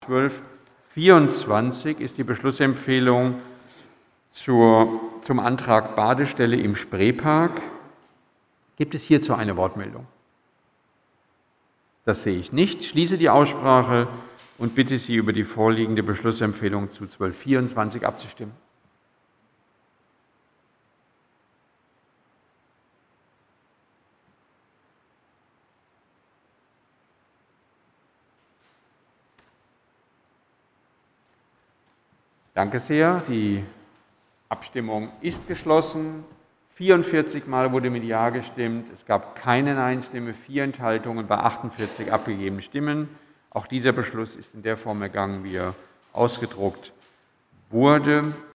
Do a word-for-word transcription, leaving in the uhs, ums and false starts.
zwölf vierundzwanzig ist die Beschlussempfehlung zur, zum Antrag Badestelle im Spreepark. Gibt es hierzu eine Wortmeldung? Das sehe ich nicht. Ich schließe die Aussprache und bitte Sie, über die vorliegende Beschlussempfehlung zu zwölf vierundzwanzig abzustimmen. Danke sehr. Die Abstimmung ist geschlossen. vierundvierzig Mal wurde mit Ja gestimmt. Es gab keine Nein-Stimme, vier Enthaltungen bei achtundvierzig abgegebenen Stimmen. Auch dieser Beschluss ist in der Form ergangen, wie er ausgedruckt wurde.